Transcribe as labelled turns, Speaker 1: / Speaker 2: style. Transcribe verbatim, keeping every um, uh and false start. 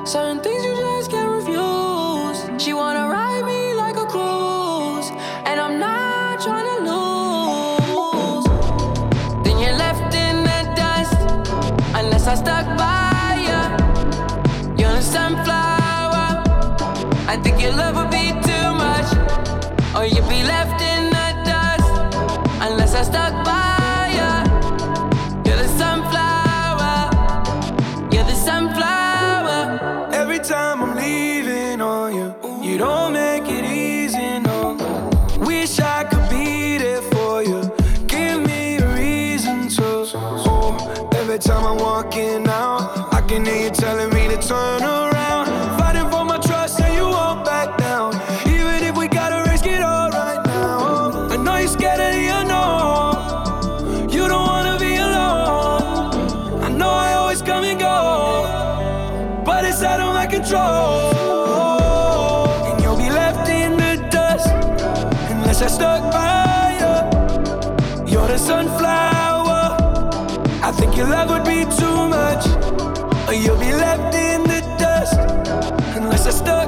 Speaker 1: Certain things you just can't refuse. She wanna ride me like a cruise, and I'm not trying to lose. Then you're left in the dust, unless I stuck by you. You're a sunflower. I think your love would be too much, or you'd be left in the dust, unless I stuck by you. You're the sunflower. You're the sunflower.
Speaker 2: Every time I'm leaving on you, you don't make it easy, no. Wish I could be there for you. Give me a reason to. Oh, every time I'm walking out, I can hear you telling me to turn around. Fighting for my trust and you won't back down. Even if we gotta risk it all right now. I know you're scared of the unknown. You don't wanna be alone. I know I always come and go, but it's out of my control. And you'll be left in the dust, unless I stuck by you. You're the sunflower. I think your love would be too much, or you'll be left in the dust, unless I stuck